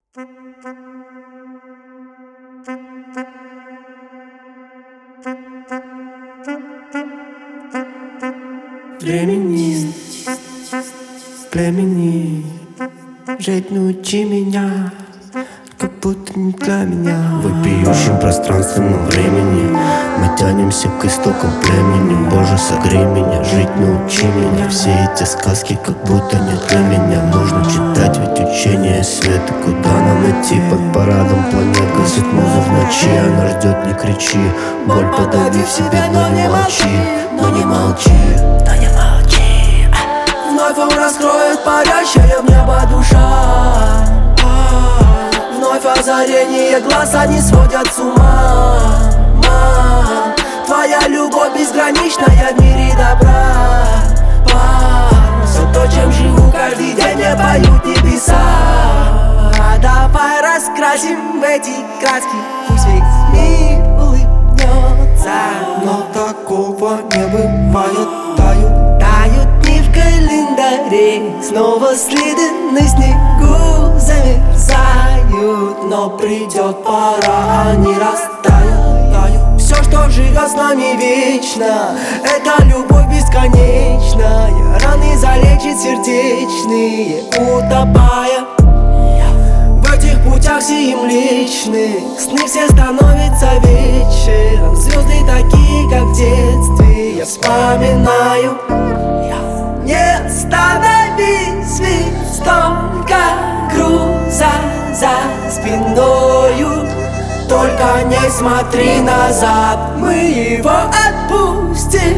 Времени, племени, жить научи меня, как будто не для меня. В вопиющем пространственном времени мы тянемся к истокам племени. Боже, согрей меня, жить научи меня. Все эти сказки как будто не для меня. Нужно читать, ведь учение света. Куда нам идти? Под парадом планет гасит муза в ночи. Она ждет, не кричи, боль подави в себе, но не молчи, но не молчи, но не молчи. Вновь он раскроет парящая в небо душа. Вновь озарение глаз, они сводят с ума. Твоя любовь безграничная в мире добра. Все то, чем живу каждый день, мне поют небеса. Давай раскрасим эти краски, пусть весь мир улыбнется. Но такого не бывает, Тают дни в календаре, снова следы на снегу замерзают. Но придет пора, они растают. Все, что живет с нами вечно, это любовь бесконечная. Раны залечит сердечные, утопая в этих путях симличных. Сны все становятся вечером, звезды такие, как в детстве. Я вспоминаю, не остановись, ведь столько груза за спиною. Только не смотри назад, мы его отпустим,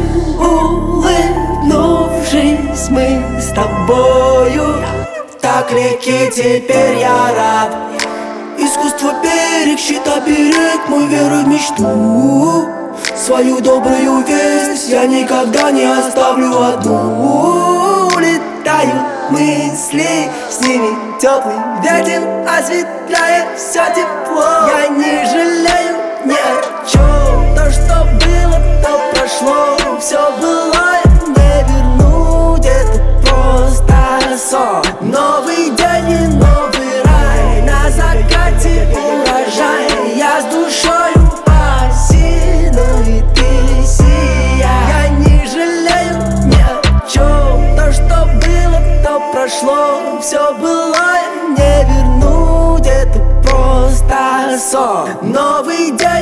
улыбнувшись мы с тобою. Так легки, теперь я рад. Искусство берег, щит оберег, мой веру в мечту. Свою добрую весть я никогда не оставлю одну. Улетают мысли, с ними теплый ветер осветляет все тепло. Я не жалею ни о чем, то, что было, то прошло. Все было не вернуть, это просто сон. Новый день и новый рай, на закате урожай. Я с душою осину, и ты сияй. Я не жалею ни о чем, то, что было, то прошло. Все было не вернуть, это просто сон. Новый день